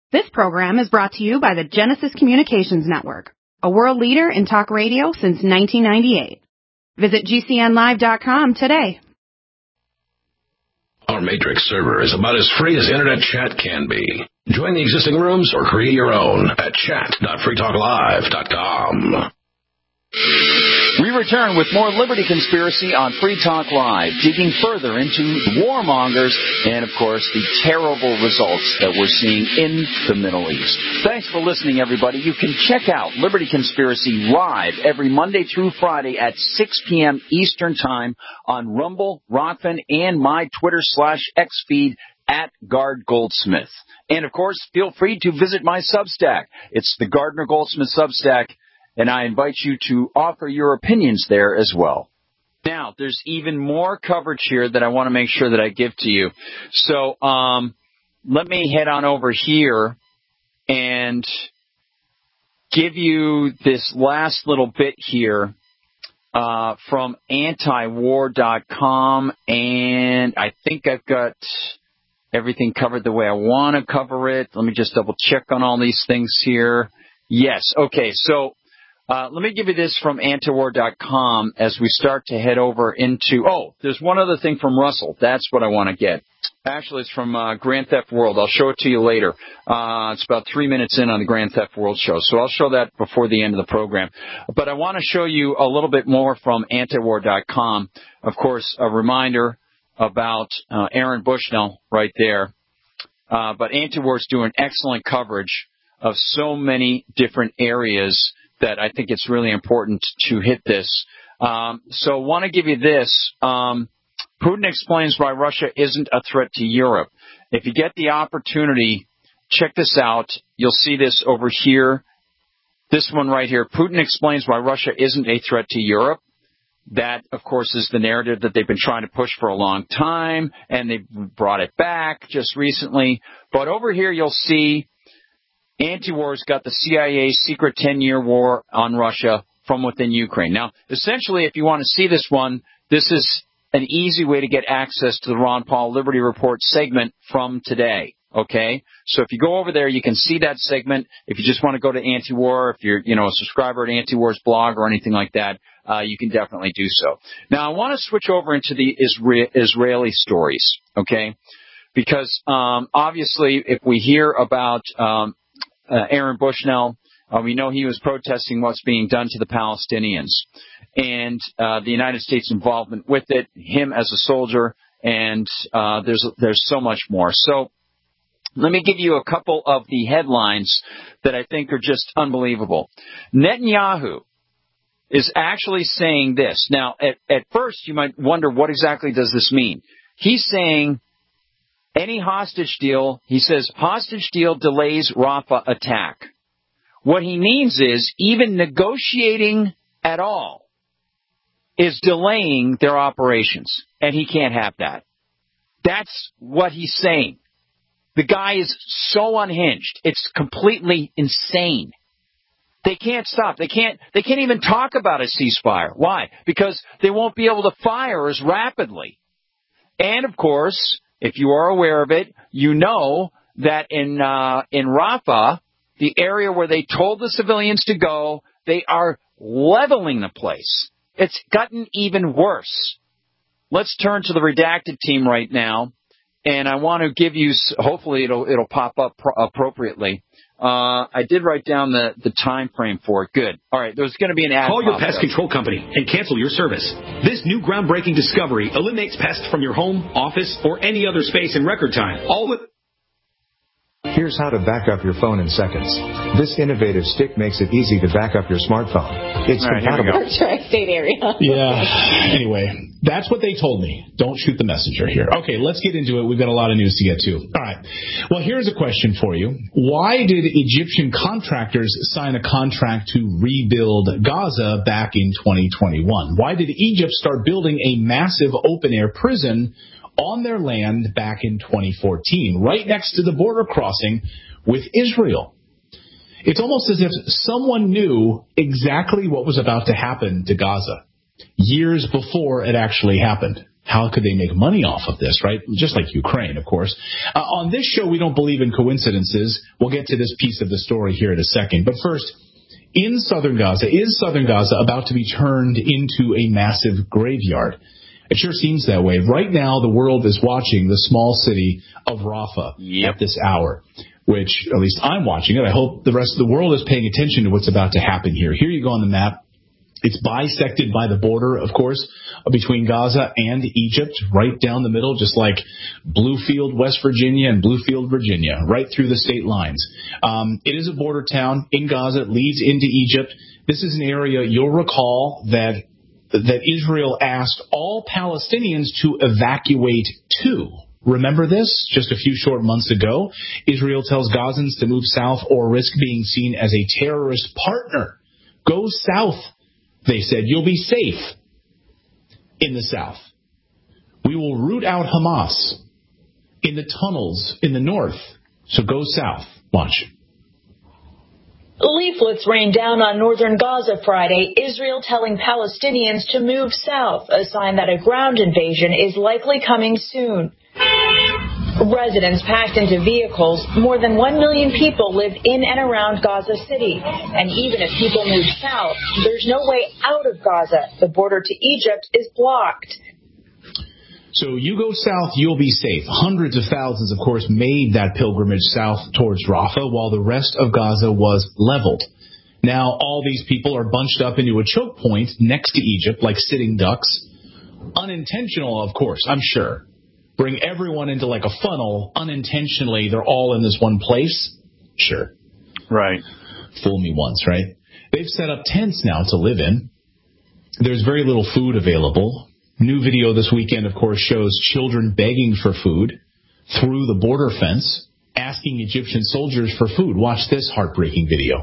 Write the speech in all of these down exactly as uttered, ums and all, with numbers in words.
This program is brought to you by the Genesis Communications Network, a world leader in talk radio since nineteen ninety-eight. Visit G C N live dot com today. Our Matrix server is about as free as Internet chat can be. Join the existing rooms or create your own at chat dot free talk live dot com. We return with more Liberty Conspiracy on Free Talk Live, digging further into warmongers and, of course, the terrible results that we're seeing in the Middle East. Thanks for listening, everybody. You can check out Liberty Conspiracy live every Monday through Friday at six p.m. Eastern Time on Rumble, Rockfin, and my Twitter slash X feed at Gard Goldsmith. And, of course, feel free to visit my Substack. It's the Gardner Goldsmith Substack. And I invite you to offer your opinions there as well. Now, there's even more coverage here that I want to make sure that I give to you. So um, let me head on over here and give you this last little bit here uh, from anti war dot com. And I think I've got everything covered the way I want to cover it. Let me just double check on all these things here. Yes. Okay. So. Uh, let me give you this from anti war dot com as we start to head over into, oh, there's one other thing from Russell. That's what I want to get. Actually, it's from uh, Grand Theft World. I'll show it to you later. Uh, it's about three minutes in on the Grand Theft World show, so I'll show that before the end of the program. But I want to show you a little bit more from anti war dot com. Of course, a reminder about uh, Aaron Bushnell right there. Uh, but Antiwar is doing excellent coverage of so many different areas that I think it's really important to hit this. Um, so I want to give you this. Um, Putin explains why Russia isn't a threat to Europe. If you get the opportunity, check this out. You'll see this over here. This one right here. Putin explains why Russia isn't a threat to Europe. That, of course, is the narrative that they've been trying to push for a long time, and they've brought it back just recently. But over here you'll see Antiwar's got the C I A's secret ten-year war on Russia from within Ukraine. Now, essentially, if you want to see this one, this is an easy way to get access to the Ron Paul Liberty Report segment from today, okay? So if you go over there, you can see that segment. If you just want to go to Antiwar, if you're, you know, a subscriber to Antiwar's blog or anything like that, uh, you can definitely do so. Now, I want to switch over into the Isra- Israeli stories, okay? Because, um, obviously, if we hear about um, Uh, Aaron Bushnell, uh, we know he was protesting what's being done to the Palestinians and uh, the United States' involvement with it, him as a soldier, and uh, there's there's so much more. So let me give you a couple of the headlines that I think are just unbelievable. Netanyahu is actually saying this. Now, at, at first, you might wonder, what exactly does this mean? He's saying any hostage deal, he says, hostage deal delays Rafah attack. What he means is even negotiating at all is delaying their operations, and he can't have that. That's what he's saying. The guy is so unhinged. It's completely insane. They can't stop. They can't, they can't even talk about a ceasefire. Why? Because they won't be able to fire as rapidly. And, of course, if you are aware of it, you know that in uh, in Rafah, the area where they told the civilians to go, they are leveling the place. It's gotten even worse. Let's turn to the redacted team right now, and I want to give you, hopefully it'll it'll pop up pro- appropriately. Uh, I did write down the, the time frame for it. Good. All right, there's going to be an ad. Call your pest control company and cancel your service. This new groundbreaking discovery eliminates pests from your home, office, or any other space in record time. All with... Here's how to back up your phone in seconds. This innovative stick makes it easy to back up your smartphone. It's All right, compatible. Tri-state area. Yeah. Anyway, that's what they told me. Don't shoot the messenger here. Okay, let's get into it. We've got a lot of news to get to. All right. Well, here's a question for you. Why did Egyptian contractors sign a contract to rebuild Gaza back in twenty twenty-one? Why did Egypt start building a massive open-air prison on their land back in twenty fourteen, right next to the border crossing with Israel? It's almost as if someone knew exactly what was about to happen to Gaza years before it actually happened. How could they make money off of this, right? Just like Ukraine, of course. Uh, on this show, we don't believe in coincidences. We'll get to this piece of the story here in a second. But first, in southern Gaza, is southern Gaza about to be turned into a massive graveyard? It sure seems that way. Right now, the world is watching the small city of Rafah yep. at this hour, which at least I'm watching it. I hope the rest of the world is paying attention to what's about to happen here. Here you go on the map. It's bisected by the border, of course, between Gaza and Egypt, right down the middle, just like Bluefield, West Virginia, and Bluefield, Virginia, right through the state lines. Um, it is a border town in Gaza. It leads into Egypt. This is an area, you'll recall, that that Israel asked all Palestinians to evacuate to. Remember this? Just a few short months ago, Israel tells Gazans to move south or risk being seen as a terrorist partner. Go south. They said, you'll be safe in the south. We will root out Hamas in the tunnels in the north. So go south. Watch. Leaflets rained down on northern Gaza Friday, Israel telling Palestinians to move south, a sign that a ground invasion is likely coming soon. Residents packed into vehicles. More than one million people live in and around Gaza City. And even if people move south, there's no way out of Gaza. The border to Egypt is blocked. So you go south, you'll be safe. Hundreds of thousands, of course, made that pilgrimage south towards Rafah, while the rest of Gaza was leveled. Now, all these people are bunched up into a choke point next to Egypt, like sitting ducks. Unintentional, of course, I'm sure. Bring everyone into like a funnel. Unintentionally, they're all in this one place. Sure. Right. Fool me once, right? They've set up tents now to live in. There's very little food available. New video this weekend, of course, shows children begging for food through the border fence, asking Egyptian soldiers for food. Watch this heartbreaking video.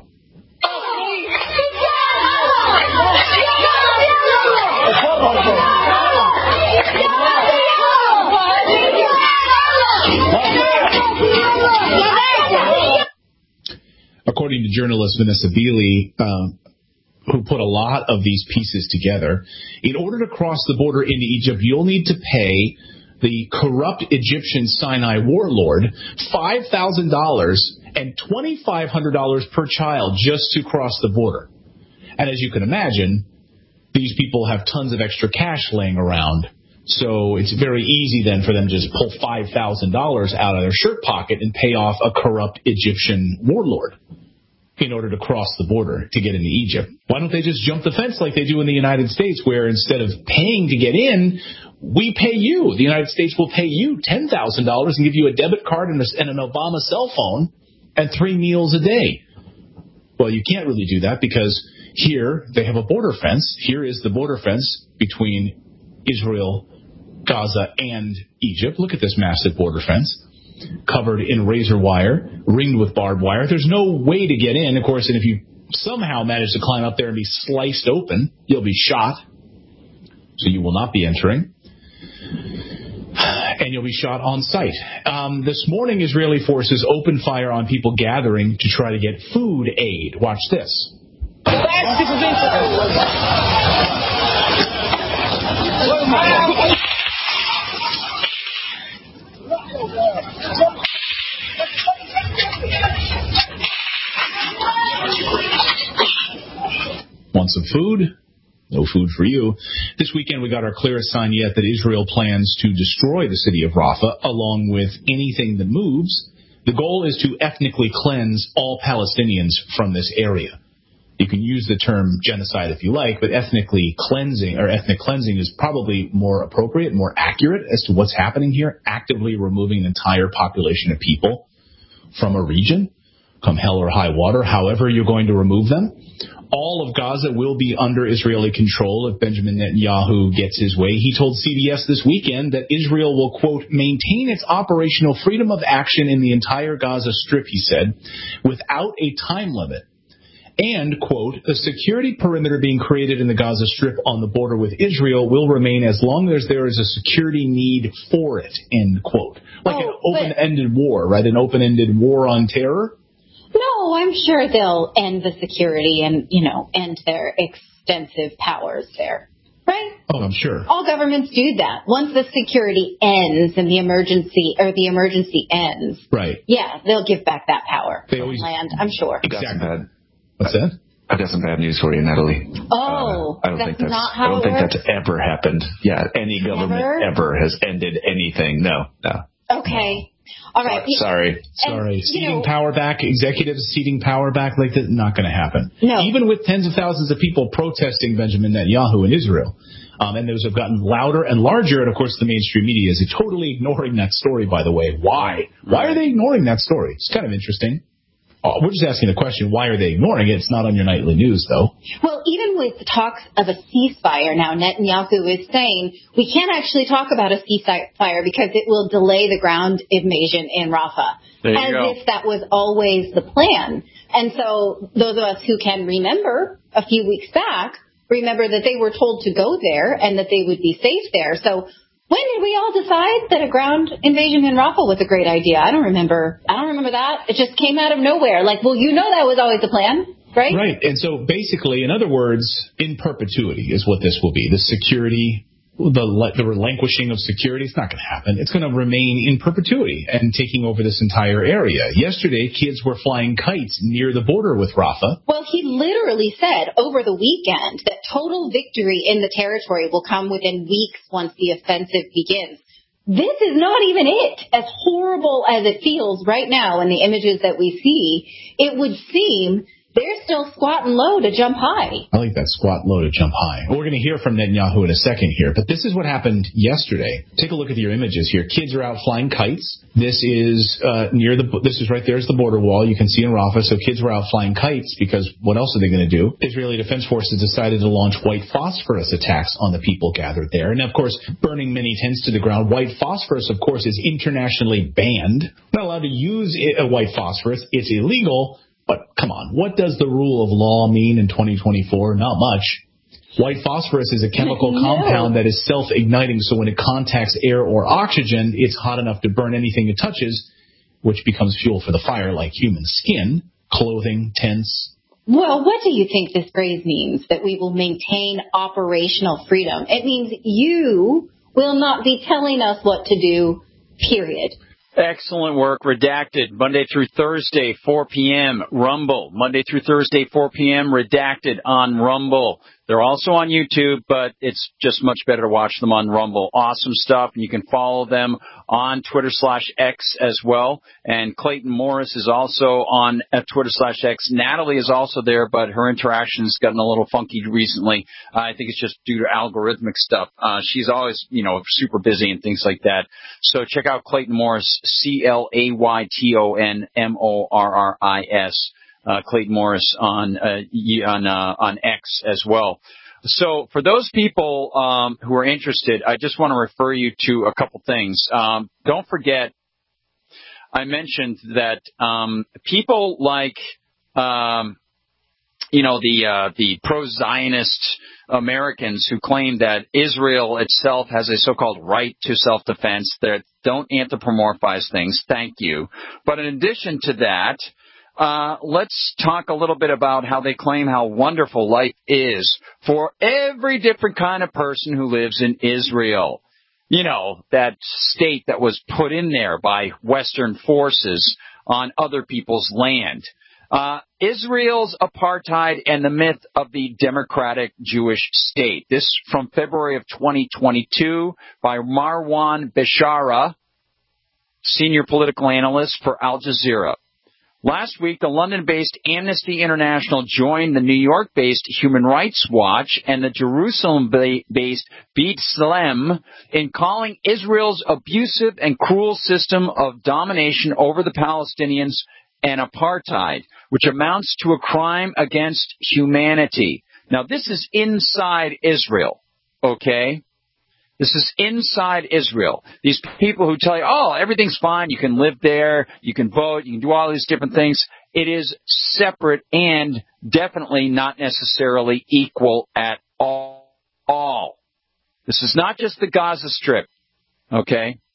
According to journalist Vanessa Beeley, uh, who put a lot of these pieces together, in order to cross the border into Egypt, you'll need to pay the corrupt Egyptian Sinai warlord five thousand dollars and two thousand five hundred dollars per child just to cross the border. And as you can imagine, these people have tons of extra cash laying around. So it's very easy then for them to just pull five thousand dollars out of their shirt pocket and pay off a corrupt Egyptian warlord in order to cross the border to get into Egypt. Why don't they just jump the fence like they do in the United States, where instead of paying to get in, we pay you. The United States will pay you ten thousand dollars and give you a debit card and, a, and an Obama cell phone and three meals a day. Well, you can't really do that because here they have a border fence. Here is the border fence between Israel, Gaza, and Egypt. Look at this massive border fence, covered in razor wire, ringed with barbed wire. There's no way to get in, of course, and if you somehow manage to climb up there and be sliced open, you'll be shot. So you will not be entering. And you'll be shot on sight. Um, this morning, Israeli forces opened fire on people gathering to try to get food aid. Watch this. Want some food? No food for you. This weekend we got our clearest sign yet that Israel plans to destroy the city of Rafah along with anything that moves. The goal is to ethnically cleanse all Palestinians from this area. You can use the term genocide if you like, but ethnically cleansing or ethnic cleansing is probably more appropriate, more accurate as to what's happening here, actively removing an entire population of people from a region, come hell or high water, however you're going to remove them. All of Gaza will be under Israeli control if Benjamin Netanyahu gets his way. He told C B S this weekend that Israel will, quote, maintain its operational freedom of action in the entire Gaza Strip, he said, without a time limit. And, quote, the security perimeter being created in the Gaza Strip on the border with Israel will remain as long as there is a security need for it, end quote. Like oh, an open-ended but- war, right? An open-ended war on terror? No, I'm sure they'll end the security and, you know, end their extensive powers there, right? Oh, I'm sure. All governments do that. Once the security ends and the emergency or the emergency ends, right? Yeah, they'll give back that power. They always land. I'm sure. Exactly. What's that? I've got some bad news for you, Natalie. Oh, uh, I don't that's think that's not how I don't it think works? that's ever happened. Yeah, any government Never? ever has ended anything. No, no. Okay. All right. Sorry. Sorry. And, Ceding know, power back, executives ceding power back like that, not going to happen. No. Even with tens of thousands of people protesting Benjamin Netanyahu in Israel. Um, and those have gotten louder and larger. And, of course, the mainstream media is totally ignoring that story, by the way. Why? Why are they ignoring that story? It's kind of interesting. Oh, we're just asking the question, why are they ignoring it? It's not on your nightly news, though. Well, even with the talks of a ceasefire now, Netanyahu is saying we can't actually talk about a ceasefire because it will delay the ground invasion in Rafah. As go. if that was always the plan. And so those of us who can remember a few weeks back, remember that they were told to go there and that they would be safe there. So when did we all decide that a ground invasion in Rafah was a great idea? I don't remember. I don't remember that. It just came out of nowhere. Like, well, you know that was always the plan, right? Right. And so basically, in other words, in perpetuity is what this will be. The security, the, the relinquishing of security, it's not going to happen. It's going to remain in perpetuity and taking over this entire area. Yesterday, kids were flying kites near the border with Rafah. Well, he literally said over the weekend that total victory in the territory will come within weeks once the offensive begins. This is not even it. As horrible as it feels right now in the images that we see, it would seem they're still squatting low to jump high. I like that, squat low to jump high. We're going to hear from Netanyahu in a second here, but this is what happened yesterday. Take a look at your images here. Kids are out flying kites. This is uh, near the. This is right there's the border wall. You can see in Rafah. So kids were out flying kites because what else are they going to do? Israeli Defense Forces decided to launch white phosphorus attacks on the people gathered there, and of course, burning many tents to the ground. White phosphorus, of course, is internationally banned. Not allowed to use it, uh, white phosphorus. It's illegal. But come on, what does the rule of law mean in twenty twenty-four? Not much. White phosphorus is a chemical no. compound that is self-igniting, so when it contacts air or oxygen, it's hot enough to burn anything it touches, which becomes fuel for the fire, like human skin, clothing, tents. Well, what do you think this phrase means, that we will maintain operational freedom? It means you will not be telling us what to do, period. Excellent work. Redacted, Monday through Thursday, four p.m., Rumble. Monday through Thursday, four p.m., Redacted on Rumble. They're also on YouTube, but it's just much better to watch them on Rumble. Awesome stuff. And you can follow them on Twitter slash X as well. And Clayton Morris is also on uh, Twitter slash X. Natalie is also there, but her interaction's gotten a little funky recently. Uh, I think it's just due to algorithmic stuff. Uh, she's always, you know, super busy and things like that. So check out Clayton Morris, C L A Y T O N M O R R I S. Uh, Clayton Morris on uh, on uh, on X as well. So for those people um, who are interested, I just want to refer you to a couple things. Um, don't forget, I mentioned that um, people like um, you know the uh, the pro-Zionist Americans who claim that Israel itself has a so-called right to self-defense, that don't anthropomorphize things. Thank you. But in addition to that, Uh, let's talk a little bit about how they claim how wonderful life is for every different kind of person who lives in Israel. You know, that state that was put in there by Western forces on other people's land. Uh, Israel's apartheid and the myth of the democratic Jewish state. This from February of twenty twenty-two by Marwan Beshara, senior political analyst for Al Jazeera. Last week, the London-based Amnesty International joined the New York-based Human Rights Watch and the Jerusalem-based B'Tselem in calling Israel's abusive and cruel system of domination over the Palestinians an apartheid, which amounts to a crime against humanity. Now, this is inside Israel, okay? This is inside Israel. These people who tell you, oh, everything's fine, you can live there, you can vote, you can do all these different things. It is separate and definitely not necessarily equal at all. This is not just the Gaza Strip, okay?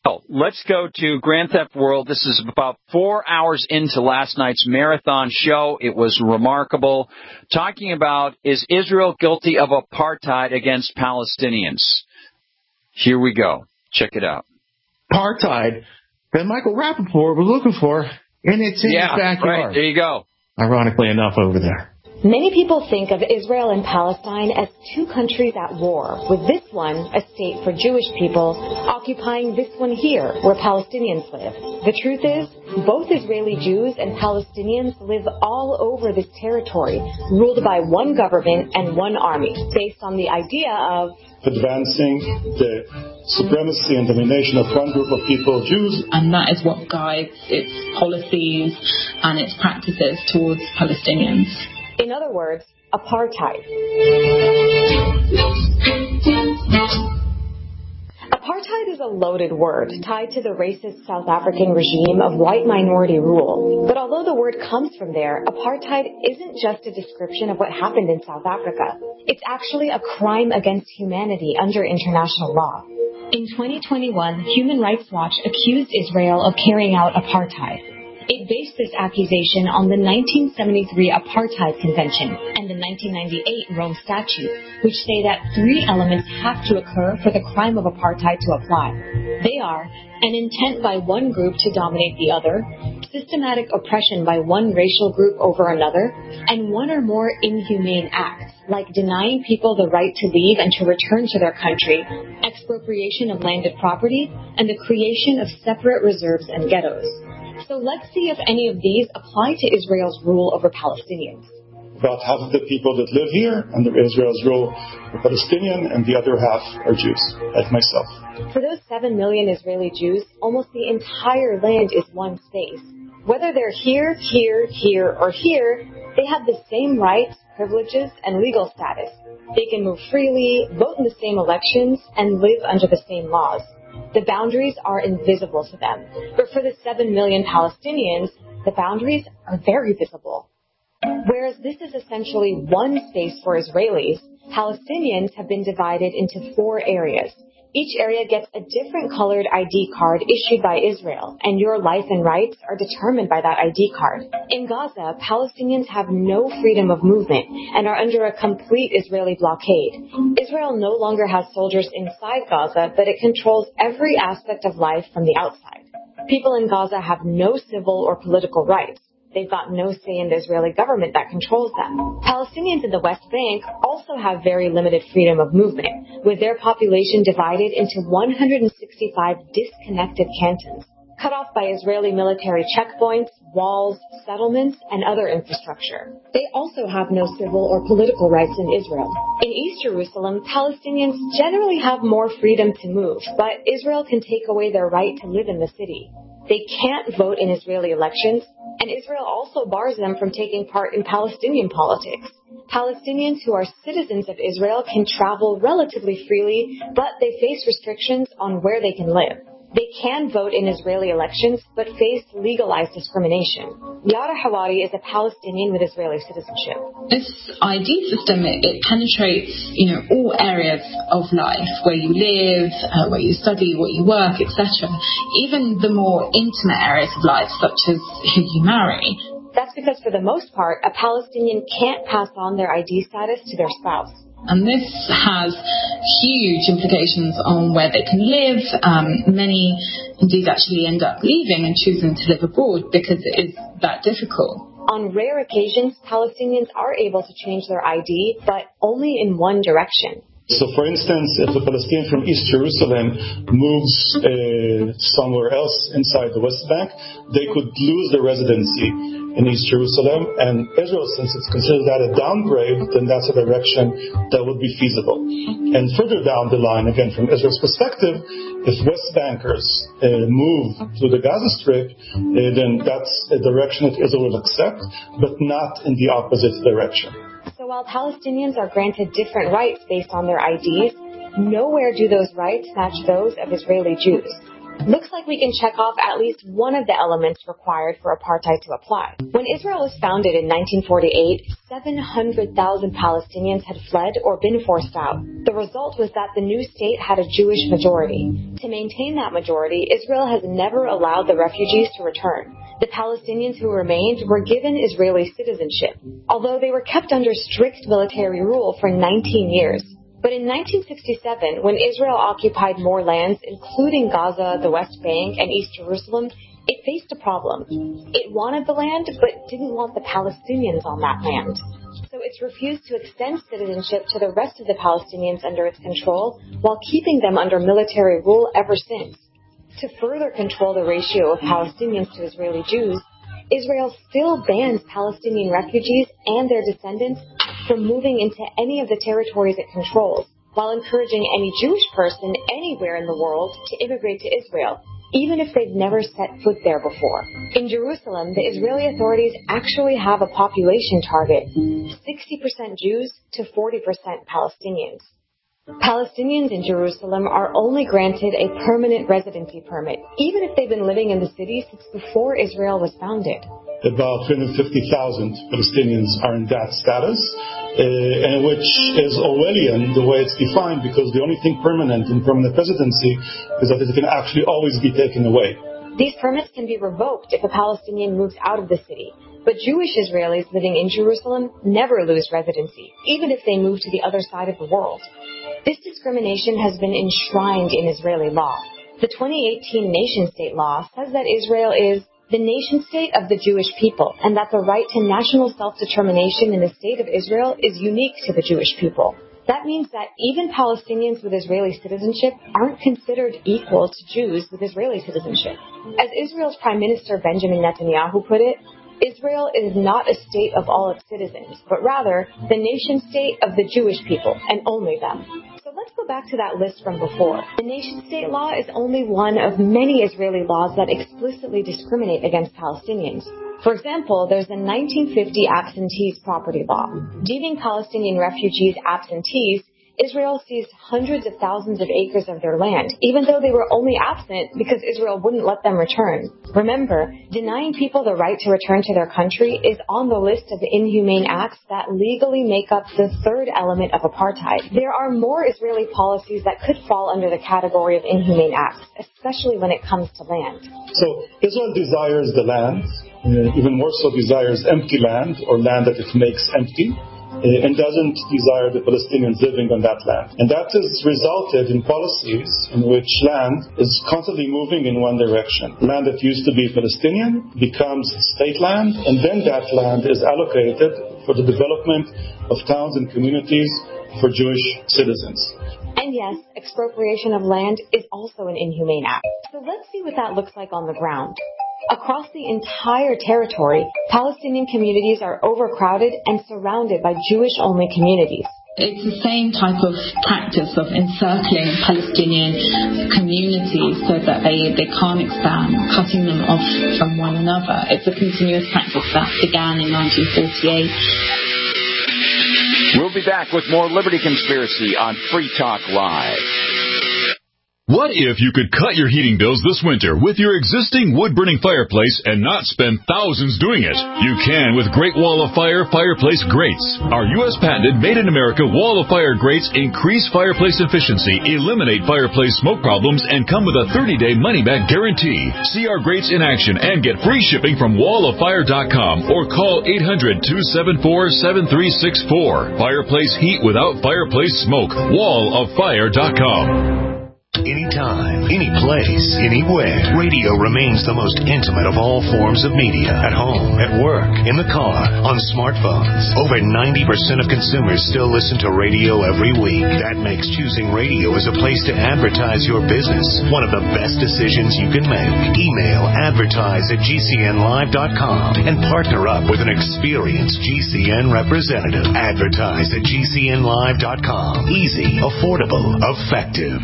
Oh, let's go to Grand Theft World. This is about four hours into last night's marathon show. It was remarkable. Talking about, is Israel guilty of apartheid against Palestinians? Here we go. Check it out. Apartheid that Michael Rappaport was looking for, and it's in yeah, his backyard. Right, there you go. Ironically enough, over there. Many people think of Israel and Palestine as two countries at war, with this one, a state for Jewish people, occupying this one here, where Palestinians live. The truth is, both Israeli Jews and Palestinians live all over this territory, ruled by one government and one army, based on the idea of advancing the supremacy and domination of one group of people, Jews. And that is what guides its policies and its practices towards Palestinians. In other words, apartheid. Apartheid is a loaded word tied to the racist South African regime of white minority rule. But although the word comes from there, apartheid isn't just a description of what happened in South Africa. It's actually a crime against humanity under international law. In twenty twenty-one, Human Rights Watch accused Israel of carrying out apartheid. It based this accusation on the nineteen seventy-three Apartheid Convention and the nineteen ninety-eight Rome Statute, which say that three elements have to occur for the crime of apartheid to apply. They are an intent by one group to dominate the other, systematic oppression by one racial group over another, and one or more inhumane acts, like denying people the right to leave and to return to their country, expropriation of landed property, and the creation of separate reserves and ghettos. So let's see if any of these apply to Israel's rule over Palestinians. About half of the people that live here under Israel's rule are Palestinian, and the other half are Jews, like myself. For those seven million Israeli Jews, almost the entire land is one space. Whether they're here, here, here, or here, they have the same rights, privileges, and legal status. They can move freely, vote in the same elections, and live under the same laws. The boundaries are invisible to them. But for the seven million Palestinians, the boundaries are very visible. Whereas this is essentially one space for Israelis, Palestinians have been divided into four areas. Each area gets a different colored I D card issued by Israel, and your life and rights are determined by that I D card. In Gaza, Palestinians have no freedom of movement and are under a complete Israeli blockade. Israel no longer has soldiers inside Gaza, but it controls every aspect of life from the outside. People in Gaza have no civil or political rights. They've got no say in the Israeli government that controls them. Palestinians in the West Bank also have very limited freedom of movement, with their population divided into one hundred sixty-five disconnected cantons, cut off by Israeli military checkpoints, walls, settlements, and other infrastructure. They also have no civil or political rights in Israel. In East Jerusalem, Palestinians generally have more freedom to move, but Israel can take away their right to live in the city. They can't vote in Israeli elections, and Israel also bars them from taking part in Palestinian politics. Palestinians who are citizens of Israel can travel relatively freely, but they face restrictions on where they can live. They can vote in Israeli elections, but face legalized discrimination. Yara Hawari is a Palestinian with Israeli citizenship. This I D system, it, it penetrates, you know, all areas of life, where you live, uh, where you study, what you work, et cetera. Even the more intimate areas of life, such as who you marry. That's because, for the most part, a Palestinian can't pass on their I D status to their spouse. And this has huge implications on where they can live. Um, many indeed actually end up leaving and choosing to live abroad because it is that difficult. On rare occasions, Palestinians are able to change their I D, but only in one direction. So, for instance, if a Palestinian from East Jerusalem moves uh, somewhere else inside the West Bank, they could lose their residency in East Jerusalem. And Israel, since it's considered that a downgrade, then that's a direction that would be feasible. And further down the line, again, from Israel's perspective, if West Bankers uh, move to the Gaza Strip, uh, then that's a direction that Israel will accept, but not in the opposite direction. So while Palestinians are granted different rights based on their I Ds, nowhere do those rights match those of Israeli Jews. Looks like we can check off at least one of the elements required for apartheid to apply. When Israel was founded in nineteen forty-eight, seven hundred thousand Palestinians had fled or been forced out. The result was that the new state had a Jewish majority. To maintain that majority, Israel has never allowed the refugees to return. The Palestinians who remained were given Israeli citizenship, although they were kept under strict military rule for nineteen years. But in nineteen sixty-seven, when Israel occupied more lands, including Gaza, the West Bank, and East Jerusalem, it faced a problem. It wanted the land, but didn't want the Palestinians on that land. So it's refused to extend citizenship to the rest of the Palestinians under its control, while keeping them under military rule ever since. To further control the ratio of Palestinians to Israeli Jews, Israel still bans Palestinian refugees and their descendants from moving into any of the territories it controls, while encouraging any Jewish person anywhere in the world to immigrate to Israel, even if they've never set foot there before. In Jerusalem, the Israeli authorities actually have a population target, sixty percent Jews to forty percent Palestinians. Palestinians in Jerusalem are only granted a permanent residency permit, even if they've been living in the city since before Israel was founded. About three hundred fifty thousand Palestinians are in that status, uh, and which is Orwellian the way it's defined, because the only thing permanent in permanent residency is that it can actually always be taken away. These permits can be revoked if a Palestinian moves out of the city, but Jewish Israelis living in Jerusalem never lose residency, even if they move to the other side of the world. This discrimination has been enshrined in Israeli law. The twenty eighteen nation-state law says that Israel is the nation-state of the Jewish people, and that the right to national self-determination in the state of Israel is unique to the Jewish people. That means that even Palestinians with Israeli citizenship aren't considered equal to Jews with Israeli citizenship. As Israel's Prime Minister Benjamin Netanyahu put it, Israel is not a state of all its citizens, but rather the nation-state of the Jewish people, and only them. So let's go back to that list from before. The nation-state law is only one of many Israeli laws that explicitly discriminate against Palestinians. For example, there's the nineteen fifty absentees property law. Deeming Palestinian refugees absentees, Israel seized hundreds of thousands of acres of their land, even though they were only absent because Israel wouldn't let them return. Remember, denying people the right to return to their country is on the list of inhumane acts that legally make up the third element of apartheid. There are more Israeli policies that could fall under the category of inhumane acts, especially when it comes to land. So Israel desires the land, uh, even more so desires empty land, or land that it makes empty, and doesn't desire the Palestinians living on that land. And that has resulted in policies in which land is constantly moving in one direction. Land that used to be Palestinian becomes state land, and then that land is allocated for the development of towns and communities for Jewish citizens. And yes, expropriation of land is also an inhumane act. So let's see what that looks like on the ground. Across the entire territory, Palestinian communities are overcrowded and surrounded by Jewish-only communities. It's the same type of practice of encircling Palestinian communities so that they, they can't expand, cutting them off from one another. It's a continuous practice that began in nineteen forty-eight. We'll be back with more Liberty Conspiracy on Free Talk Live. What if you could cut your heating bills this winter with your existing wood-burning fireplace and not spend thousands doing it? You can with Great Wall of Fire Fireplace Grates. Our U S patented made-in-America Wall of Fire grates increase fireplace efficiency, eliminate fireplace smoke problems, and come with a thirty-day money-back guarantee. See our grates in action and get free shipping from wall of fire dot com or call eight hundred, two seven four, seven three six four. Fireplace heat without fireplace smoke. wall of fire dot com. Anytime, any place, anywhere. Radio remains the most intimate of all forms of media. At home, at work, in the car, on smartphones. Over ninety percent of consumers still listen to radio every week. That makes choosing radio as a place to advertise your business one of the best decisions you can make. Email advertise at G C N live dot com and partner up with an experienced G C N representative. Advertise at G C N live dot com. Easy, affordable, effective.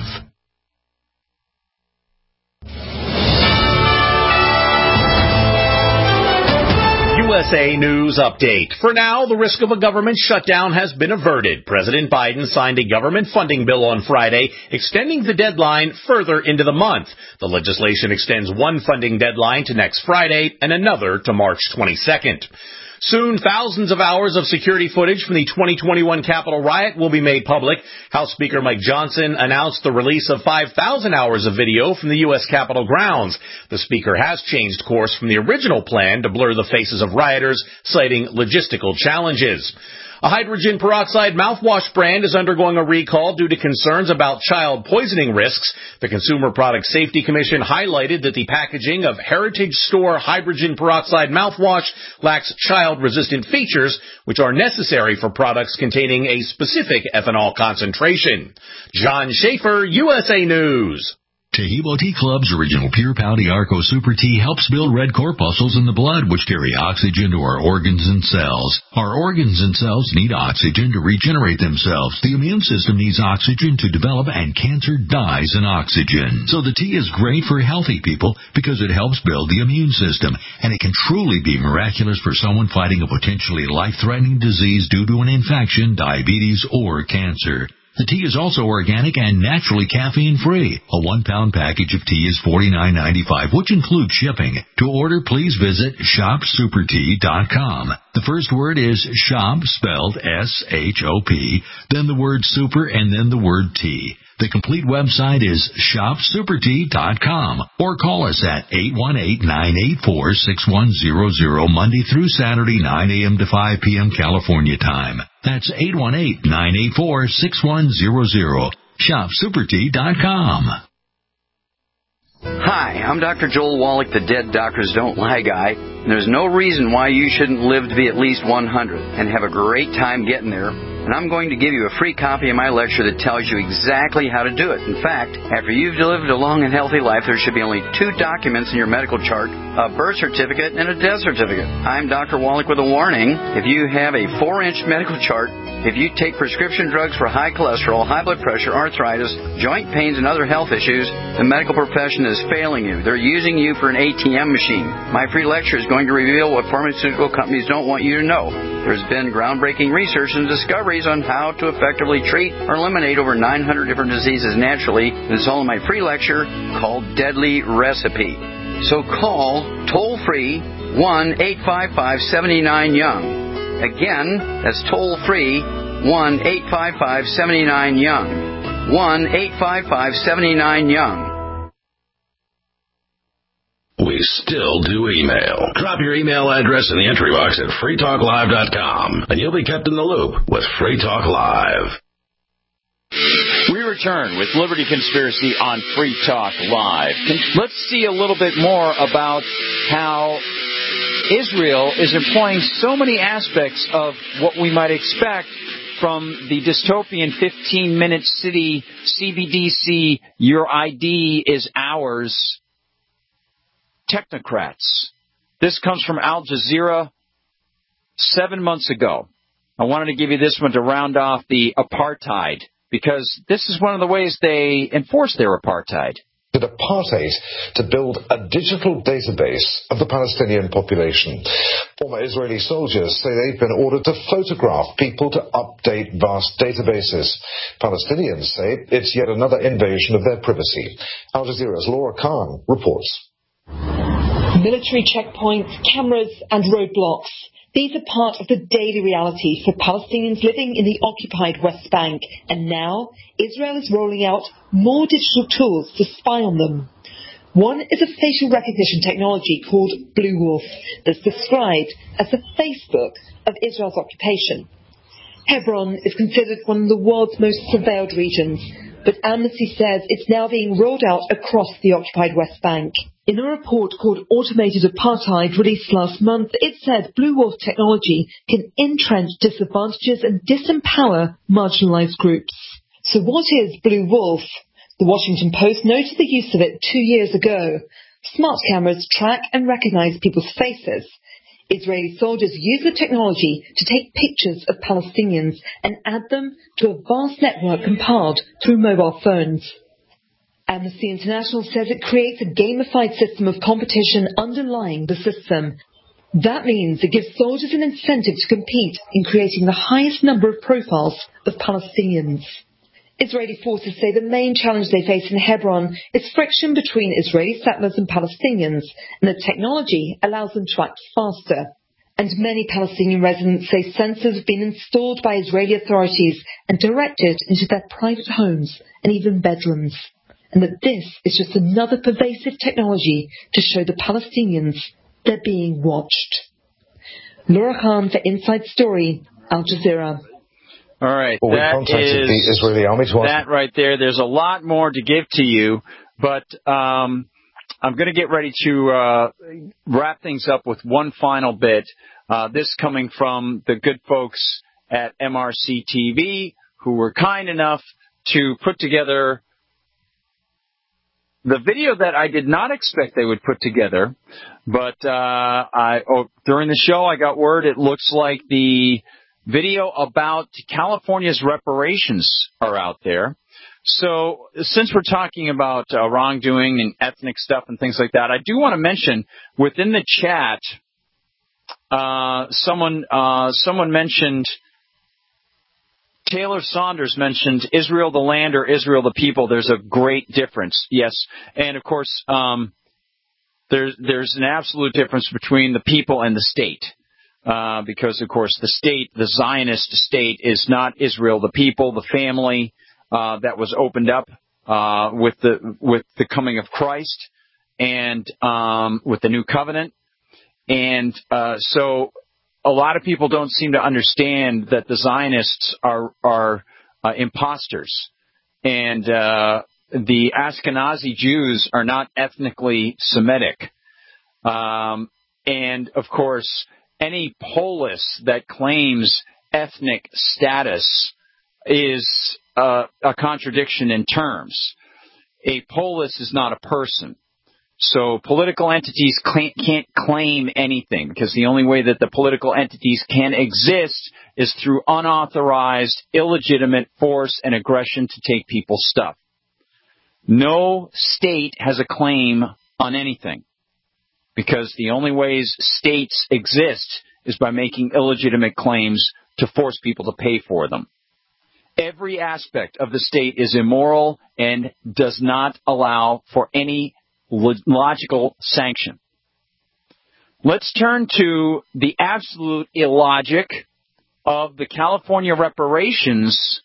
U S A News Update. For now, the risk of a government shutdown has been averted. President Biden signed a government funding bill on Friday, extending the deadline further into the month. The legislation extends one funding deadline to next Friday and another to March twenty-second. Soon, thousands of hours of security footage from the twenty twenty-one Capitol riot will be made public. House Speaker Mike Johnson announced the release of five thousand hours of video from the U S Capitol grounds. The Speaker has changed course from the original plan to blur the faces of rioters, citing logistical challenges. A hydrogen peroxide mouthwash brand is undergoing a recall due to concerns about child poisoning risks. The Consumer Product Safety Commission highlighted that the packaging of Heritage Store hydrogen peroxide mouthwash lacks child-resistant features, which are necessary for products containing a specific ethanol concentration. John Schaefer, U S A News. Taheebo Tea Club's original Pure Pouty Arco Super Tea helps build red corpuscles in the blood, which carry oxygen to our organs and cells. Our organs and cells need oxygen to regenerate themselves. The immune system needs oxygen to develop, and cancer dies in oxygen. So the tea is great for healthy people because it helps build the immune system, and it can truly be miraculous for someone fighting a potentially life-threatening disease due to an infection, diabetes, or cancer. The tea is also organic and naturally caffeine-free. A one-pound package of tea is forty-nine ninety-five, which includes shipping. To order, please visit shop super tea dot com. The first word is shop, spelled S H O P, then the word super, and then the word tea. The complete website is shop super tea dot com, or call us at eight one eight, nine eight four, six one zero zero Monday through Saturday, nine a.m. to five p.m. California time. That's eight one eight, nine eight four, six one zero zero. shop super tea dot com. Hi, I'm Doctor Joel Wallach, the Dead Doctors Don't Lie guy. And there's no reason why you shouldn't live to be at least one hundred and have a great time getting there. And I'm going to give you a free copy of my lecture that tells you exactly how to do it. In fact, after you've lived a long and healthy life, there should be only two documents in your medical chart, a birth certificate and a death certificate. I'm Doctor Wallach with a warning. If you have a four-inch medical chart, if you take prescription drugs for high cholesterol, high blood pressure, arthritis, joint pains, and other health issues, the medical profession is failing you. They're using you for an A T M machine. My free lecture is going to reveal what pharmaceutical companies don't want you to know. There's been groundbreaking research and discoveries on how to effectively treat or eliminate over nine hundred different diseases naturally. It's all in my free lecture called Deadly Recipe. So call toll-free one eight five five, seven nine, young. Again, that's toll-free one eight five five, seven nine, young. one eight five five, seven nine, young. We still do email. Drop your email address in the entry box at free talk live dot com, and you'll be kept in the loop with Free Talk Live. We return with Liberty Conspiracy on Free Talk Live. Let's see a little bit more about how Israel is employing so many aspects of what we might expect from the dystopian fifteen-minute city C B D C, your I D is ours, technocrats. This comes from Al Jazeera seven months ago. I wanted to give you this one to round off the apartheid, because this is one of the ways they enforce their apartheid. A party to build a digital database of the Palestinian population. Former Israeli soldiers say they've been ordered to photograph people to update vast databases. Palestinians say it's yet another invasion of their privacy. Al Jazeera's Laura Khan reports. Military checkpoints, cameras and roadblocks. These are part of the daily reality for Palestinians living in the occupied West Bank. And now, Israel is rolling out more digital tools to spy on them. One is a facial recognition technology called Blue Wolf that's described as the Facebook of Israel's occupation. Hebron is considered one of the world's most surveilled regions, but Amnesty says it's now being rolled out across the occupied West Bank. In a report called Automated Apartheid released last month, it said Blue Wolf technology can entrench disadvantages and disempower marginalized groups. So what is Blue Wolf? The Washington Post noted the use of it two years ago. Smart cameras track and recognize people's faces. Israeli soldiers use the technology to take pictures of Palestinians and add them to a vast network compiled through mobile phones. Amnesty International says it creates a gamified system of competition underlying the system. That means it gives soldiers an incentive to compete in creating the highest number of profiles of Palestinians. Israeli forces say the main challenge they face in Hebron is friction between Israeli settlers and Palestinians, and the technology allows them to act faster. And many Palestinian residents say sensors have been installed by Israeli authorities and directed into their private homes and even bedrooms, and that this is just another pervasive technology to show the Palestinians they're being watched. Laura Khan for Inside Story, Al Jazeera. All right, well, we that contacted is the Israeli army to that right there. There's a lot more to give to you, but um, I'm going to get ready to uh, wrap things up with one final bit. Uh, this coming from the good folks at M R C T V, who were kind enough to put together the video that I did not expect they would put together. But uh, I, oh, during the show, I got word it looks like the video about California's reparations are out there. So since we're talking about uh, wrongdoing and ethnic stuff and things like that, I do want to mention within the chat, uh, someone uh, someone mentioned, Taylor Saunders mentioned Israel the land or Israel the people. There's a great difference, yes. And, of course, um, there's, there's an absolute difference between the people and the state. Uh, because, of course, the state, the Zionist state, is not Israel the people, the family uh, that was opened up uh, with the with the coming of Christ and um, with the new covenant. And uh, so a lot of people don't seem to understand that the Zionists are are uh, imposters, and uh, the Ashkenazi Jews are not ethnically Semitic. Um, and, of course, any polis that claims ethnic status is uh, a contradiction in terms. A polis is not a person. So political entities can't claim anything, because the only way that the political entities can exist is through unauthorized, illegitimate force and aggression to take people's stuff. No state has a claim on anything, because the only ways states exist is by making illegitimate claims to force people to pay for them. Every aspect of the state is immoral and does not allow for any logical sanction. Let's turn to the absolute illogic of the California reparations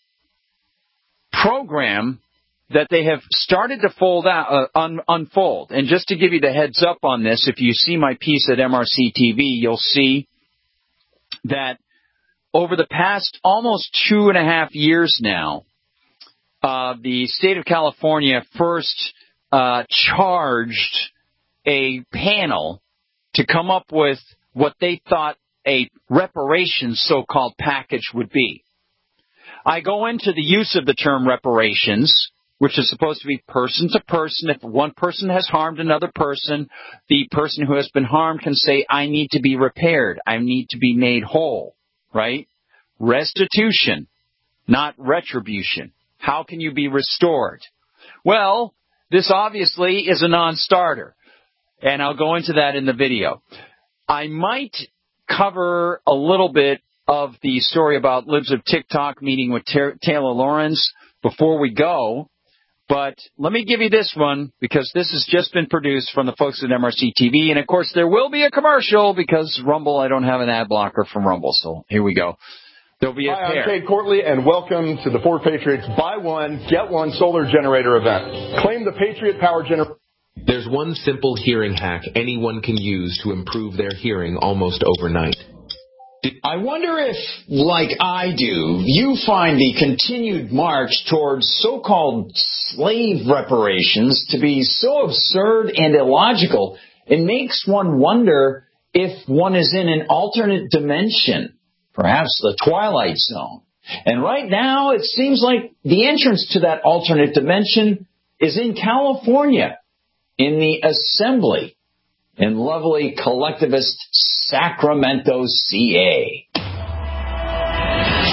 program that they have started to fold out, uh, un- unfold. And just to give you the heads up on this, if you see my piece at M R C T V, you'll see that over the past almost two and a half years now, uh, the state of California first Uh, charged a panel to come up with what they thought a reparations so-called package would be. I go into the use of the term reparations, which is supposed to be person to person. If one person has harmed another person, the person who has been harmed can say, I need to be repaired. I need to be made whole, right? Restitution, not retribution. How can you be restored? Well, this obviously is a non-starter, and I'll go into that in the video. I might cover a little bit of the story about Libs of TikTok meeting with Ter- Taylor Lorenz before we go, but let me give you this one, because this has just been produced from the folks at M R C T V, and of course there will be a commercial, because Rumble, I don't have an ad blocker from Rumble, so here we go. There'll be a Hi, pair. I'm Cade Courtley, and welcome to the Ford Patriots Buy One, Get One Solar Generator event. Claim the Patriot Power Generator. There's one simple hearing hack anyone can use to improve their hearing almost overnight. I wonder if, like I do, you find the continued march towards so-called slave reparations to be so absurd and illogical, it makes one wonder if one is in an alternate dimension. Perhaps the Twilight Zone. And right now, it seems like the entrance to that alternate dimension is in California, in the Assembly, in lovely collectivist Sacramento, C A. Hi,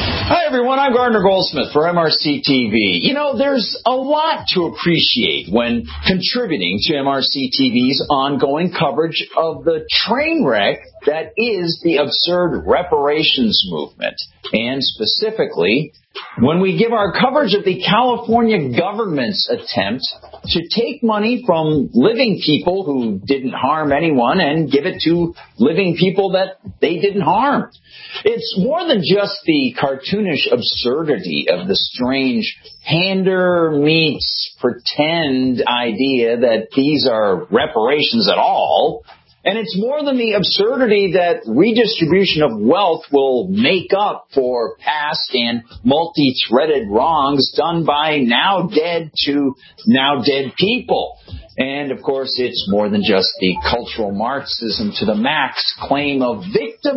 everyone, I'm Gardner Goldsmith for M R C T V. You know, there's a lot to appreciate when contributing to M R C T V's ongoing coverage of the train wreck that is the absurd reparations movement. And specifically, when we give our coverage of the California government's attempt to take money from living people who didn't harm anyone and give it to living people that they didn't harm. It's more than just the cartoonish absurdity of the strange pander meets pretend idea that these are reparations at all. And it's more than the absurdity that redistribution of wealth will make up for past and multi-threaded wrongs done by now dead to now dead people. And, of course, it's more than just the cultural Marxism to the max claim of victim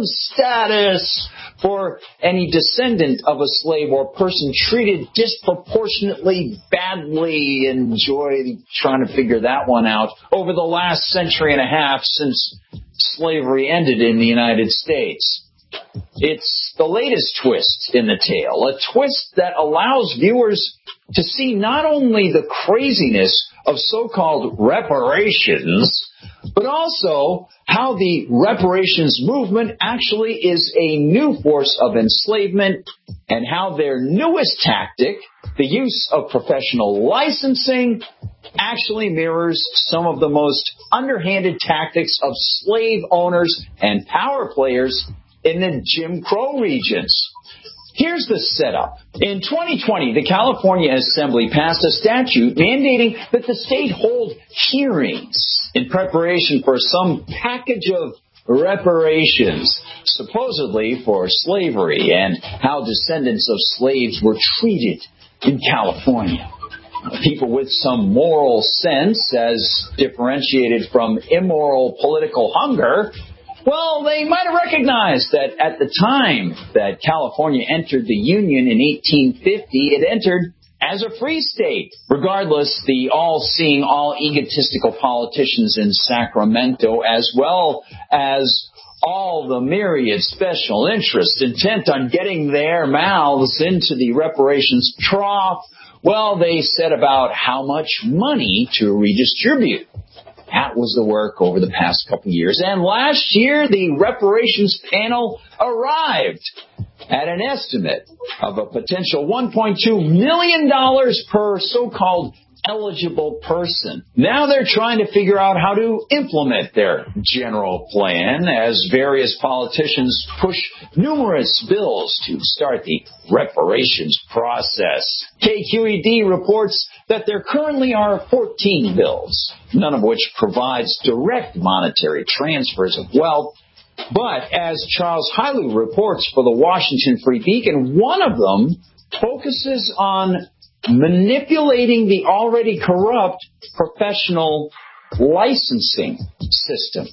status for any descendant of a slave or person treated disproportionately badly. Enjoy trying to figure that one out over the last century and a half since slavery ended in the United States. It's the latest twist in the tale, a twist that allows viewers to see not only the craziness of so-called reparations, but also how the reparations movement actually is a new force of enslavement and how their newest tactic, the use of professional licensing, actually mirrors some of the most underhanded tactics of slave owners and power players in the Jim Crow regions. Here's the setup. In twenty twenty, the California Assembly passed a statute mandating that the state hold hearings in preparation for some package of reparations, supposedly for slavery and how descendants of slaves were treated in California. People with some moral sense, as differentiated from immoral political hunger, well, they might have recognized that at the time that California entered the Union in eighteen fifty, it entered as a free state. Regardless, the all-seeing, all-egotistical politicians in Sacramento, as well as all the myriad special interests intent on getting their mouths into the reparations trough, well, they set about how much money to redistribute. That was the work over the past couple of years. And last year, the reparations panel arrived at an estimate of a potential one point two million dollars per so-called eligible person. Now they're trying to figure out how to implement their general plan as various politicians push numerous bills to start the reparations process. K Q E D reports that there currently are fourteen bills, none of which provides direct monetary transfers of wealth. But as Charles Hailu reports for the Washington Free Beacon, one of them focuses on manipulating the already corrupt professional licensing system.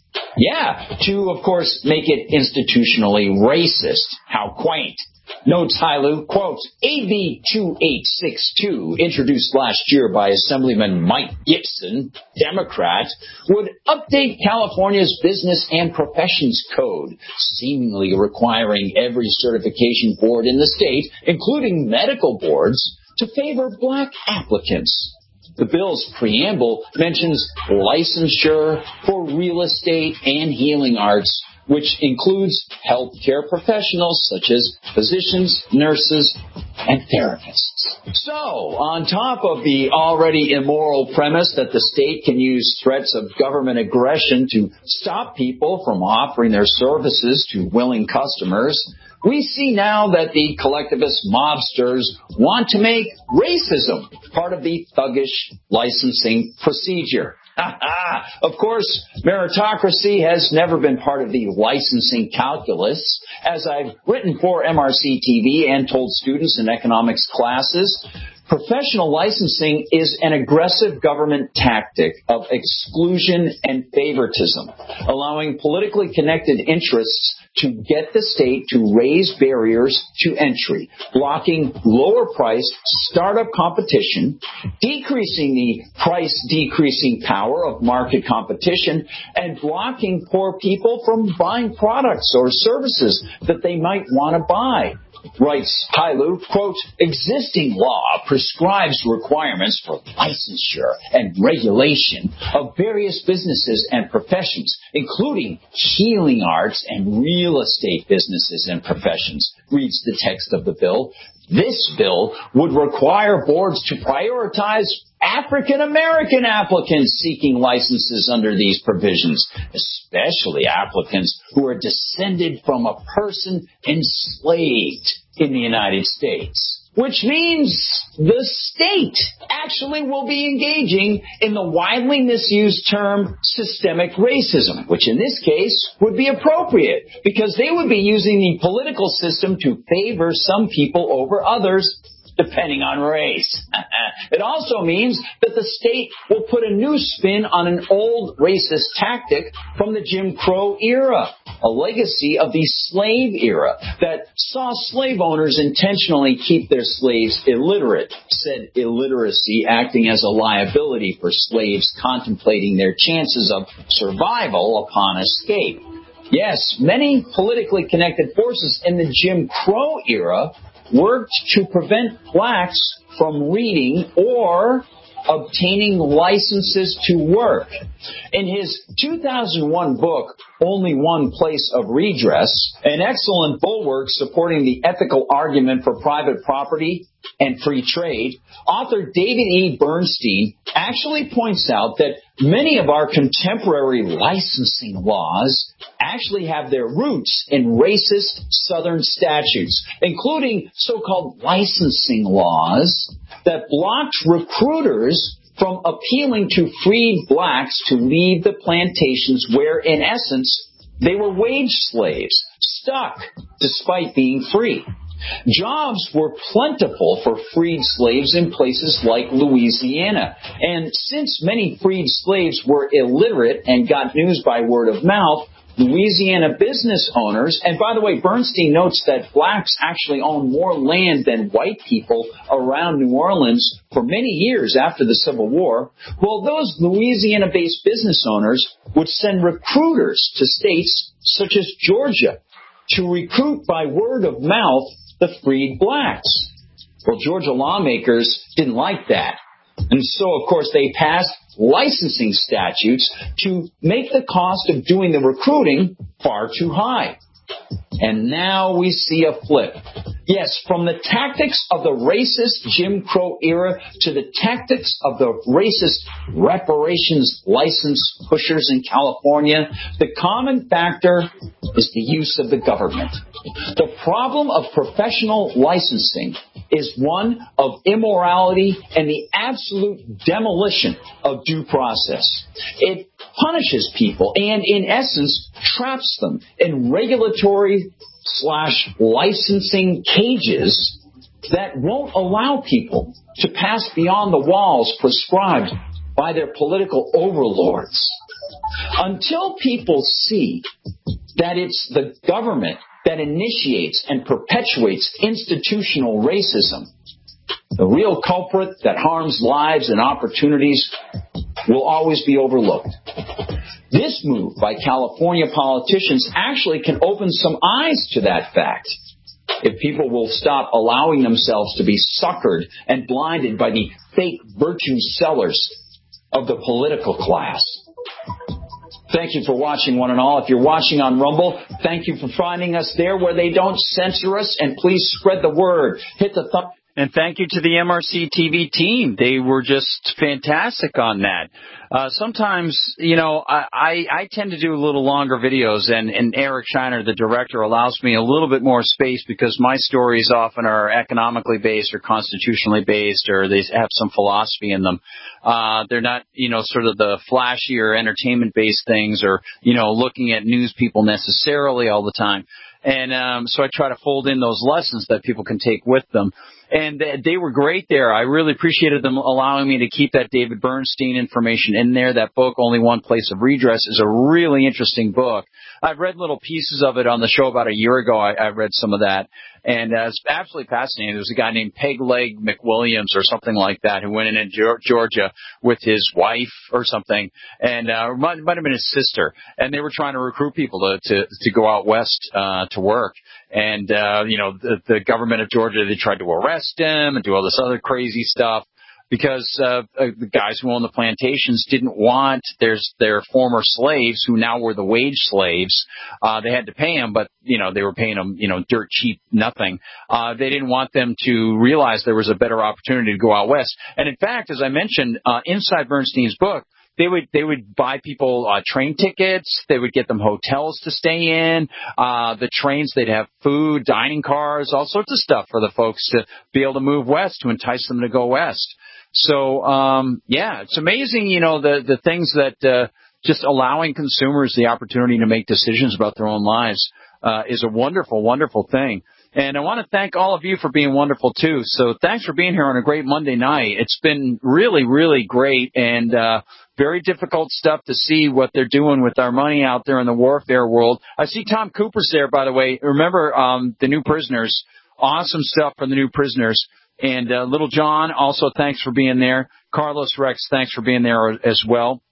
Yeah, to, of course, make it institutionally racist. How quaint. Notes Hailu, quote, A B twenty-eight sixty-two, introduced last year by Assemblyman Mike Gibson, Democrat, would update California's Business and Professions Code, seemingly requiring every certification board in the state, including medical boards, to favor black applicants. The bill's preamble mentions licensure for real estate and healing arts, which includes healthcare professionals such as physicians, nurses, and therapists. So, on top of the already immoral premise that the state can use threats of government aggression to stop people from offering their services to willing customers, we see now that the collectivist mobsters want to make racism part of the thuggish licensing procedure. Of course, meritocracy has never been part of the licensing calculus. As I've written for M R C T V and told students in economics classes, professional licensing is an aggressive government tactic of exclusion and favoritism, allowing politically connected interests to get the state to raise barriers to entry, blocking lower-priced startup competition, decreasing the price-decreasing power of market competition, and blocking poor people from buying products or services that they might want to buy. Writes Hailu, quote, existing law prescribes requirements for licensure and regulation of various businesses and professions, including healing arts and real estate businesses and professions, reads the text of the bill. This bill would require boards to prioritize African American applicants seeking licenses under these provisions, especially applicants who are descended from a person enslaved in the United States. Which means the state actually will be engaging in the widely misused term systemic racism, which in this case would be appropriate because they would be using the political system to favor some people over others, depending on race. It also means that the state will put a new spin on an old racist tactic from the Jim Crow era, a legacy of the slave era that saw slave owners intentionally keep their slaves illiterate, said illiteracy acting as a liability for slaves contemplating their chances of survival upon escape. Yes, many politically connected forces in the Jim Crow era worked to prevent blacks from reading or obtaining licenses to work. In his two thousand one book, Only One Place of Redress, an excellent bulwark supporting the ethical argument for private property and free trade, author David E. Bernstein actually points out that many of our contemporary licensing laws actually have their roots in racist Southern statutes, including so-called licensing laws that blocked recruiters from appealing to freed blacks to leave the plantations where, in essence, they were wage slaves, stuck despite being free. Jobs were plentiful for freed slaves in places like Louisiana. And since many freed slaves were illiterate and got news by word of mouth, Louisiana business owners, and by the way, Bernstein notes that blacks actually owned more land than white people around New Orleans for many years after the Civil War. Well, those Louisiana-based business owners would send recruiters to states such as Georgia to recruit by word of mouth the freed blacks. Well, Georgia lawmakers didn't like that. And so, of course, they passed licensing statutes to make the cost of doing the recruiting far too high. And now we see a flip. Yes, from the tactics of the racist Jim Crow era to the tactics of the racist reparations license pushers in California, the common factor is the use of the government. The problem of professional licensing is one of immorality and the absolute demolition of due process. It punishes people and, in essence, traps them in regulatory slash licensing cages that won't allow people to pass beyond the walls prescribed by their political overlords. Until people see that it's the government that initiates and perpetuates institutional racism, the real culprit that harms lives and opportunities will always be overlooked. This move by California politicians actually can open some eyes to that fact if people will stop allowing themselves to be suckered and blinded by the fake virtue sellers of the political class. Thank you for watching, one and all. If you're watching on Rumble, thank you for finding us there where they don't censor us, and please spread the word. Hit the thumb. And thank you to the M R C T V team. They were just fantastic on that. Uh, sometimes, you know, I, I, I tend to do a little longer videos, and, and Eric Shiner, the director, allows me a little bit more space because my stories often are economically based or constitutionally based, or they have some philosophy in them. Uh, they're not, you know, sort of the flashy or entertainment-based things, or, you know, looking at news people necessarily all the time. And um, so I try to fold in those lessons that people can take with them. And they were great there. I really appreciated them allowing me to keep that David Bernstein information in there. That book, Only One Place of Redress, is a really interesting book. I've read little pieces of it on the show about a year ago. I, I read some of that. And uh, it's absolutely fascinating. There was a guy named Pegleg McWilliams or something like that who went in in Georgia with his wife or something, and uh, might, might have been his sister. And they were trying to recruit people to to, to go out west uh, to work. And, uh, you know, the, the government of Georgia, they tried to arrest him and do all this other crazy stuff. Because uh, the guys who owned the plantations didn't want their, their former slaves, who now were the wage slaves. Uh, they had to pay them, but, you know, they were paying them, you know, dirt cheap, nothing. Uh, they didn't want them to realize there was a better opportunity to go out west. And, in fact, as I mentioned, uh, inside Bernstein's book, They would they would buy people uh, train tickets. They would get them hotels to stay in. Uh, the trains, they'd have food, dining cars, all sorts of stuff for the folks to be able to move west, to entice them to go west. So, um, yeah, it's amazing, you know, the, the things that uh, just allowing consumers the opportunity to make decisions about their own lives uh, is a wonderful, wonderful thing. And I want to thank all of you for being wonderful, too. So thanks for being here on a great Monday night. It's been really, really great and uh, very difficult stuff to see what they're doing with our money out there in the warfare world. I see Tom Cooper's there, by the way. Remember um, the new prisoners. Awesome stuff for the new prisoners. And uh, Little John, also thanks for being there. Carlos Rex, thanks for being there as well.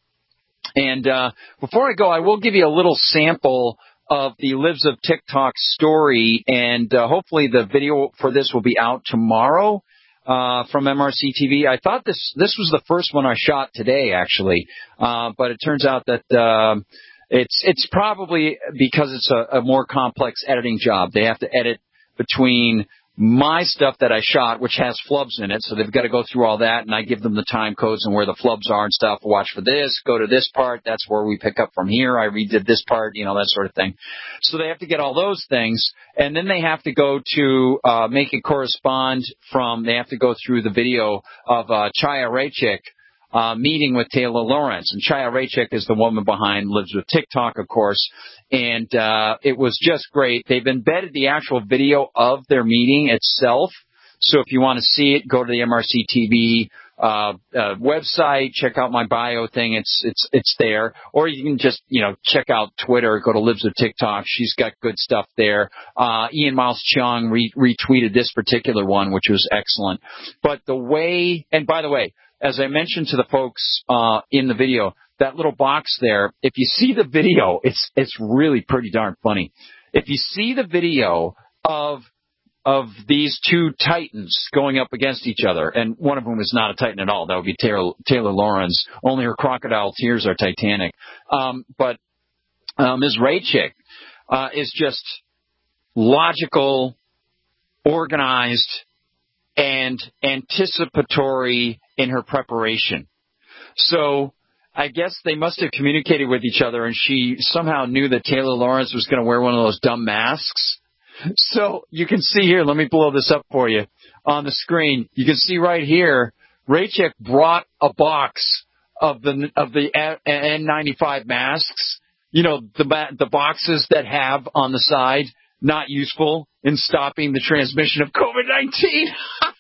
And uh, before I go, I will give you a little sample of the Lives of TikTok story, and uh, hopefully the video for this will be out tomorrow uh, from M R C T V. I thought this this was the first one I shot today, actually, uh, but it turns out that uh, it's it's probably because it's a, a more complex editing job. They have to edit between my stuff that I shot, which has flubs in it, so they've got to go through all that, and I give them the time codes and where the flubs are and stuff. Watch for this, go to this part, that's where we pick up from here. I redid this part, you know, that sort of thing. So they have to get all those things, and then they have to go to uh, make it correspond from, they have to go through the video of uh, Chaya Raichik, Uh, meeting with Taylor Lawrence. And Chaya Raichik is the woman behind Lives with TikTok, of course. And uh, it was just great. They've embedded the actual video of their meeting itself. So if you want to see it, go to the M R C T V uh, uh, website, check out my bio thing. It's it's it's there. Or you can just, you know, check out Twitter, go to Lives with TikTok. She's got good stuff there. Uh, Ian Miles Chung re- retweeted this particular one, which was excellent. But the way, and by the way, as I mentioned to the folks uh, in the video, that little box there, if you see the video, it's it's really pretty darn funny. If you see the video of of these two titans going up against each other, and one of them is not a titan at all, that would be Taylor, Taylor Lawrence. Only her crocodile tears are Titanic. Um, but uh, Miz Raichik uh, is just logical, organized, and anticipatory in her preparation. So I guess they must have communicated with each other, and she somehow knew that Taylor Lawrence was going to wear one of those dumb masks. So you can see here, let me blow this up for you on the screen. You can see right here, Raichik brought a box of the of the N ninety-five masks. You know, the the boxes that have on the side, not useful in stopping the transmission of COVID nineteen.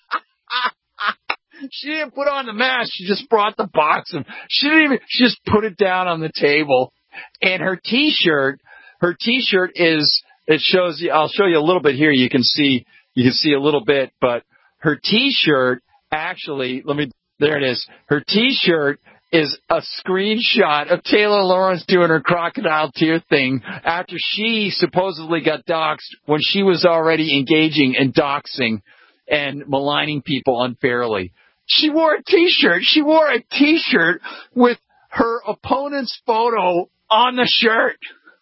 She didn't put on the mask. She just brought the box, and she didn't even. She just put it down on the table. And her T-shirt, her T-shirt is. It shows you. I'll show you a little bit here. You can see. You can see a little bit, but her T-shirt actually. Let me. There it is. Her T-shirt is a screenshot of Taylor Lawrence doing her crocodile tear thing after she supposedly got doxxed when she was already engaging in doxing and maligning people unfairly. She wore a T-shirt. She wore a T-shirt with her opponent's photo on the shirt.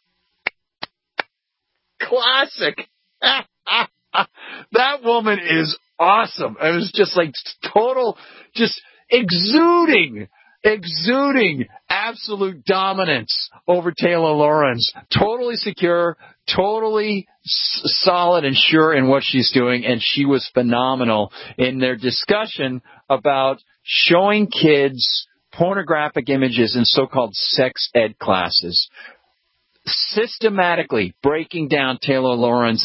Classic. That woman is awesome. It was just like total, just exuding, exuding absolute dominance over Taylor Lawrence. Totally secure, totally s- solid and sure in what she's doing. And she was phenomenal in their discussion about showing kids pornographic images in so-called sex ed classes. Systematically breaking down Taylor Lawrence's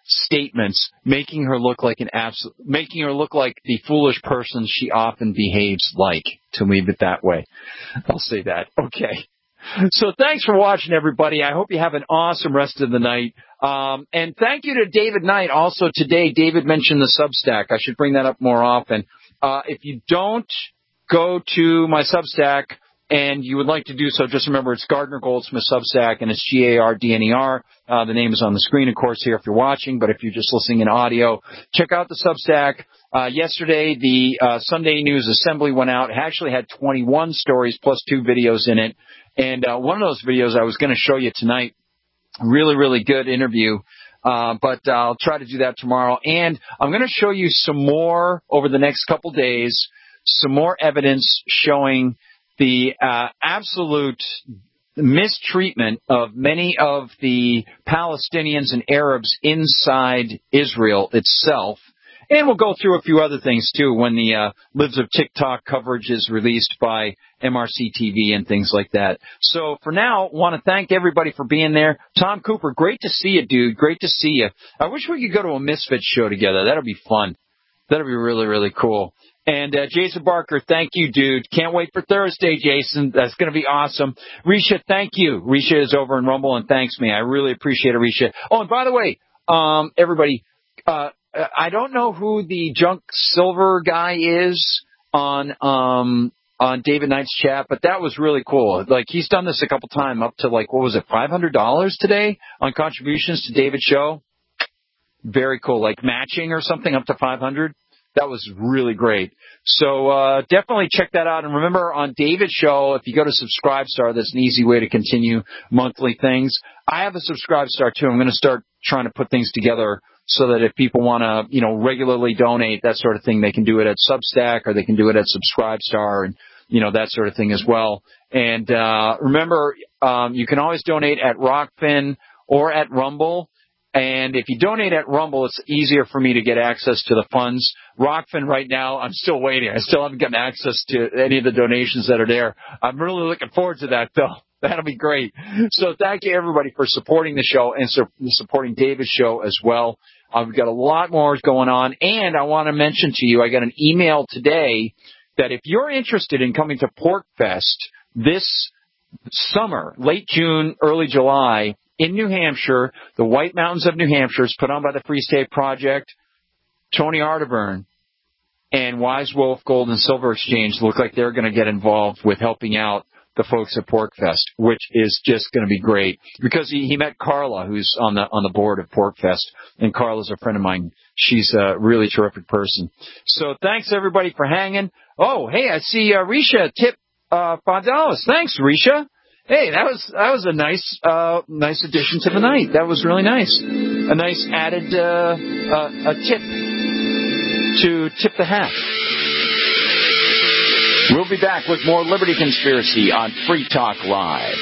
statements, making her look like an absolute, making her look like the foolish person she often behaves like, to leave it that way. I'll say that. Okay. So thanks for watching, everybody. I hope you have an awesome rest of the night. Um, and thank you to David Knight. Also today, David mentioned the Substack. I should bring that up more often. Uh, if you don't go to my Substack and you would like to do so, just remember it's Gardner Goldsmith Substack, and it's G A R D N E R. Uh, the name is on the screen, of course, here if you're watching, but if you're just listening in audio, check out the Substack. Uh, yesterday, the uh, Sunday News Assembly went out. It actually had twenty-one stories plus two videos in it. And uh, one of those videos I was going to show you tonight, really, really good interview, uh, but I'll try to do that tomorrow. And I'm going to show you some more over the next couple days, some more evidence showing the uh, absolute mistreatment of many of the Palestinians and Arabs inside Israel itself. And we'll go through a few other things, too, when the uh, Lives of TikTok coverage is released by M R C T V and things like that. So for now, want to thank everybody for being there. Tom Cooper, great to see you, dude. Great to see you. I wish we could go to a Misfits show together. That'll be fun. That'll be really, really cool. And uh, Jason Barker, thank you, dude. Can't wait for Thursday, Jason. That's going to be awesome. Risha, thank you. Risha is over in Rumble and thanks me. I really appreciate it, Risha. Oh, and by the way, um, everybody, uh, I don't know who the Junk Silver guy is on um, on David Knight's chat, but that was really cool. Like, he's done this a couple times, up to, like, what was it, five hundred dollars today on contributions to David's show? Very cool. Like matching or something up to five hundred dollars. That was really great. So uh, definitely check that out. And remember, on David's show, if you go to Subscribestar, that's an easy way to continue monthly things. I have a Subscribestar, too. I'm going to start trying to put things together so that if people want to, you know, regularly donate, that sort of thing, they can do it at Substack or they can do it at Subscribestar and, you know, that sort of thing as well. And uh, remember, um, you can always donate at Rockfin or at Rumble. And if you donate at Rumble, it's easier for me to get access to the funds. Rockfin right now, I'm still waiting. I still haven't gotten access to any of the donations that are there. I'm really looking forward to that, though. That'll be great. So thank you, everybody, for supporting the show and su- supporting David's show as well. Uh, we've got a lot more going on. And I want to mention to you, I got an email today that if you're interested in coming to PorcFest this summer, late June, early July, in New Hampshire, the White Mountains of New Hampshire is put on by the Free State Project. Tony Arterburn and Wise Wolf Gold and Silver Exchange look like they're going to get involved with helping out the folks at PorcFest, which is just going to be great because he, he met Carla, who's on the on the board of PorcFest, and Carla's a friend of mine. She's a really terrific person. So thanks everybody for hanging. Oh, hey, I see uh, Risha tip uh, five dollars. Thanks, Risha. Hey, that was that was a nice uh, nice addition to the night. That was really nice. A nice added uh, uh, a tip to tip the hat. We'll be back with more Liberty Conspiracy on Free Talk Live.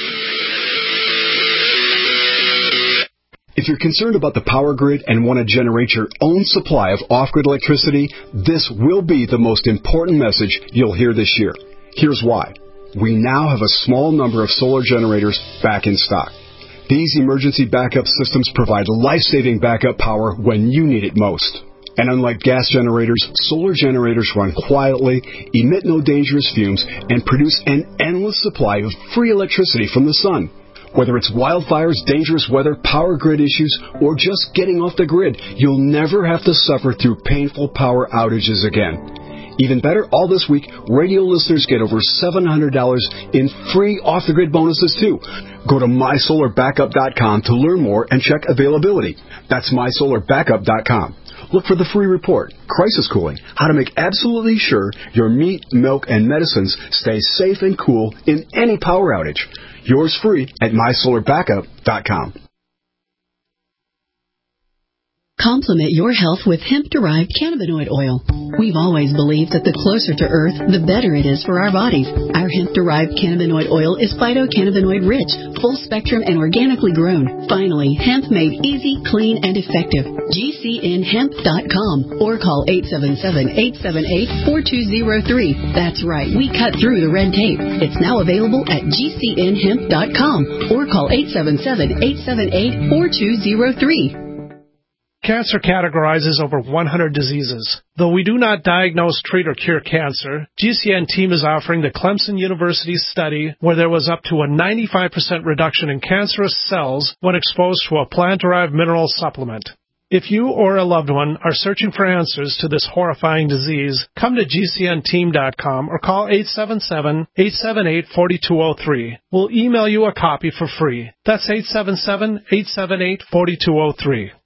If you're concerned about the power grid and want to generate your own supply of off-grid electricity, this will be the most important message you'll hear this year. Here's why. We now have a small number of solar generators back in stock. These emergency backup systems provide life-saving backup power when you need it most. And unlike gas generators, solar generators run quietly, emit no dangerous fumes, and produce an endless supply of free electricity from the sun. Whether it's wildfires, dangerous weather, power grid issues, or just getting off the grid, you'll never have to suffer through painful power outages again. Even better, all this week, radio listeners get over seven hundred dollars in free off-the-grid bonuses, too. Go to my solar backup dot com to learn more and check availability. That's my solar backup dot com. Look for the free report, Crisis Cooling, how to make absolutely sure your meat, milk, and medicines stay safe and cool in any power outage. Yours free at my solar backup dot com. Complement your health with hemp-derived cannabinoid oil. We've always believed that the closer to Earth, the better it is for our bodies. Our hemp-derived cannabinoid oil is phytocannabinoid-rich, full-spectrum, and organically grown. Finally, hemp made easy, clean, and effective. G C N hemp dot com or call eight seven seven, eight seven eight, four two zero three. That's right, we cut through the red tape. It's now available at G C N hemp dot com or call eight seven seven, eight seven eight, four two zero three. Cancer categorizes over one hundred diseases. Though we do not diagnose, treat, or cure cancer, G C N team is offering the Clemson University study where there was up to a ninety-five percent reduction in cancerous cells when exposed to a plant-derived mineral supplement. If you or a loved one are searching for answers to this horrifying disease, come to G C N team dot com or call eight seven seven, eight seven eight, four two zero three. We'll email you a copy for free. That's eight seven seven, eight seven eight, four two zero three.